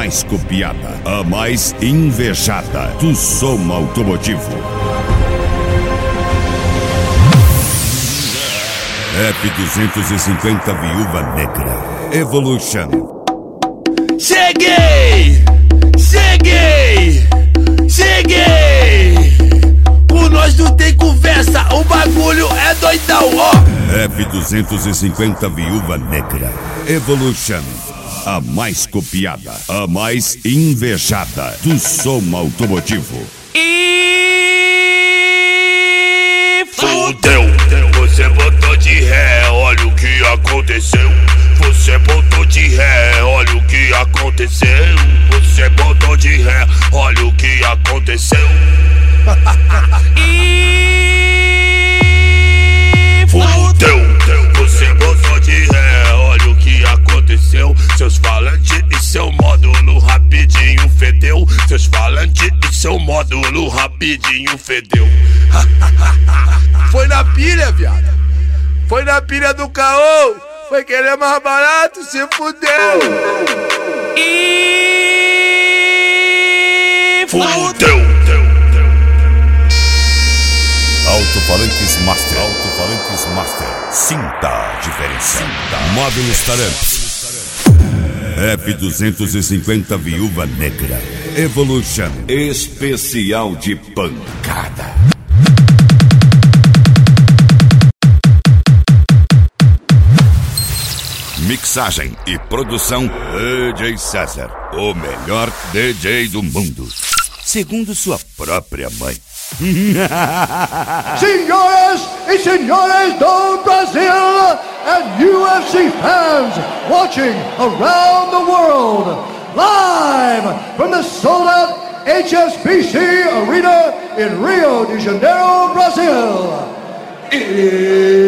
mais copiada, a mais invejada do som automotivo. F250 Viúva Negra Evolution. Cheguei! Com nós não tem conversa, o bagulho é doidão, ó. F250 Viúva Negra Evolution. A mais copiada, a mais invejada do som automotivo. E fudeu, você botou de ré, olha o que aconteceu. Você botou de ré, olha o que aconteceu. Você botou de ré, olha o que aconteceu. E fudeu, você botou de ré, olha o que aconteceu. Seus falantes e seu módulo rapidinho fedeu. Seus falantes e seu módulo rapidinho fedeu. Foi na pilha, viado. Foi na pilha do caô. Foi querer mais barato, se fudeu. E fudeu. Alto-falantes Master. Sinta a diferença. Módulos Taramps. F250 Viúva Negra Evolution. Especial de pancada. Mixagem e produção DJ César, o melhor DJ do mundo, segundo sua própria mãe. Senhoras e senhores do Brasil and UFC fans watching around the world, live from the sold-out HSBC Arena in Rio de Janeiro, Brazil.